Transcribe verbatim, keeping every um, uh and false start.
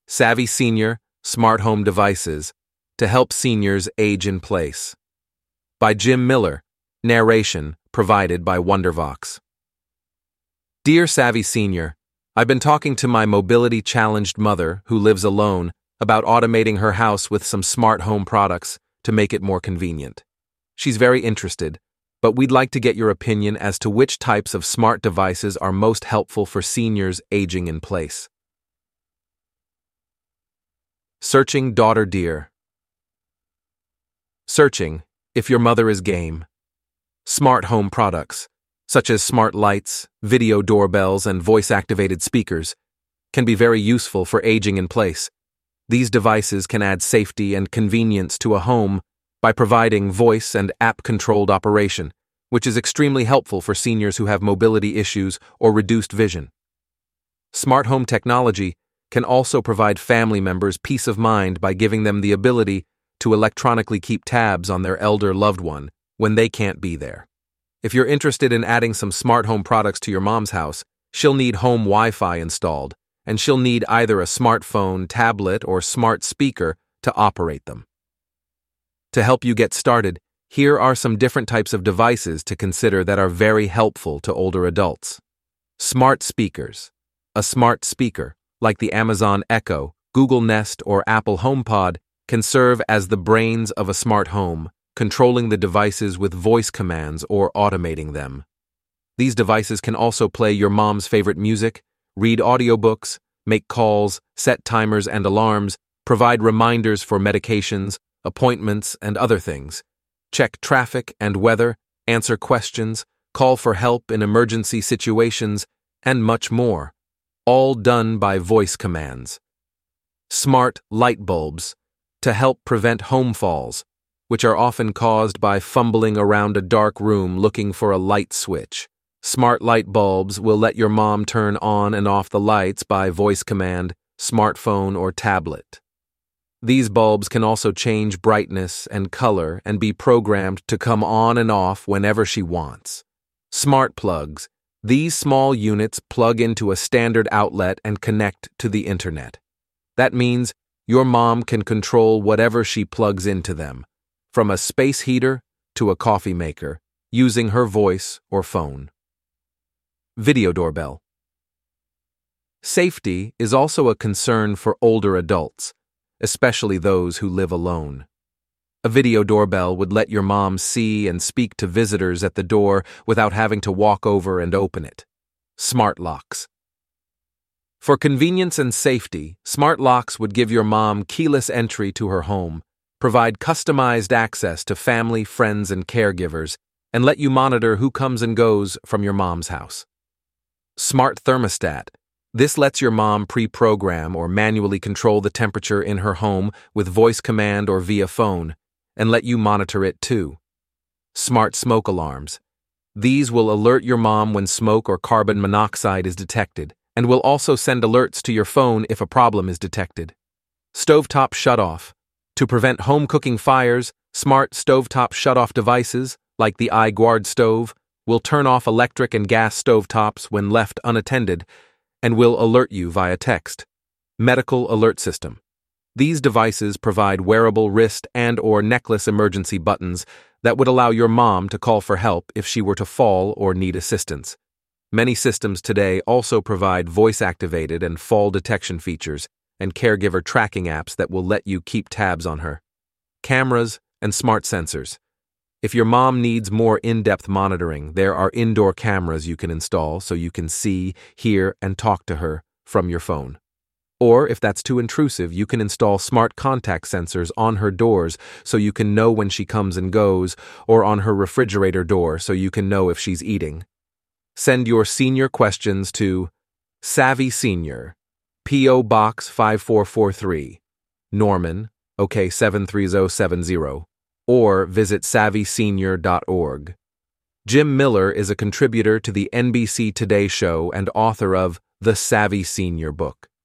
Savvy Senior Smart Home Devices to Help Seniors Age in Place. By Jim Miller. Narration provided by Wondervox. Dear Savvy Senior, I've been talking to my mobility-challenged mother, who lives alone, about automating her house with some smart home products to make it more convenient. She's very interested, but we'd like to get your opinion as to which types of smart devices are most helpful for seniors aging in place. Searching Daughter Dear. Searching, if your mother is game. Smart home products, such as smart lights, video doorbells, and voice-activated speakers, can be very useful for aging in place. These devices can add safety and convenience to a home by providing voice and app-controlled operation, which is extremely helpful for seniors who have mobility issues or reduced vision. Smart home technology can also provide family members peace of mind by giving them the ability to electronically keep tabs on their elder loved one when they can't be there. If you're interested in adding some smart home products to your mom's house, she'll need home Wi-Fi installed, and she'll need either a smartphone, tablet, or smart speaker to operate them. To help you get started, here are some different types of devices to consider that are very helpful to older adults. Smart speakers. A smart speaker, like the Amazon Echo, Google Nest, or Apple HomePod, can serve as the brains of a smart home, controlling the devices with voice commands or automating them. These devices can also play your mom's favorite music, read audiobooks, make calls, set timers and alarms, provide reminders for medications, appointments, and other things, check traffic and weather, answer questions, call for help in emergency situations, and much more, all done by voice commands. Smart light bulbs, to help prevent home falls, which are often caused by fumbling around a dark room looking for a light switch. Smart light bulbs will let your mom turn on and off the lights by voice command, smartphone, or tablet. These bulbs can also change brightness and color and be programmed to come on and off whenever she wants. Smart plugs. These small units plug into a standard outlet and connect to the internet. That means your mom can control whatever she plugs into them, from a space heater to a coffee maker, using her voice or phone. Video doorbell. Safety is also a concern for older adults, especially those who live alone. A video doorbell would let your mom see and speak to visitors at the door without having to walk over and open it. Smart locks. For convenience and safety, smart locks would give your mom keyless entry to her home, provide customized access to family, friends, and caregivers, and let you monitor who comes and goes from your mom's house. Smart thermostat. This lets your mom pre-program or manually control the temperature in her home with voice command or via phone, and let you monitor it too. Smart smoke alarms. These will alert your mom when smoke or carbon monoxide is detected, and will also send alerts to your phone if a problem is detected. Stovetop shutoff. To prevent home cooking fires, smart stovetop shutoff devices, like the iGuard stove, will turn off electric and gas stovetops when left unattended, and will alert you via text. Medical alert system. These devices provide wearable wrist and or necklace emergency buttons that would allow your mom to call for help if she were to fall or need assistance. Many systems today also provide voice-activated and fall detection features and caregiver tracking apps that will let you keep tabs on her. Cameras and smart sensors. If your mom needs more in-depth monitoring, there are indoor cameras you can install so you can see, hear, and talk to her from your phone. Or, if that's too intrusive, you can install smart contact sensors on her doors so you can know when she comes and goes, or on her refrigerator door so you can know if she's eating. Send your senior questions to Savvy Senior, P O Box five four four three, Norman, OK seven three zero seven zero, or visit savvy senior dot org. Jim Miller is a contributor to the N B C Today Show and author of The Savvy Senior book.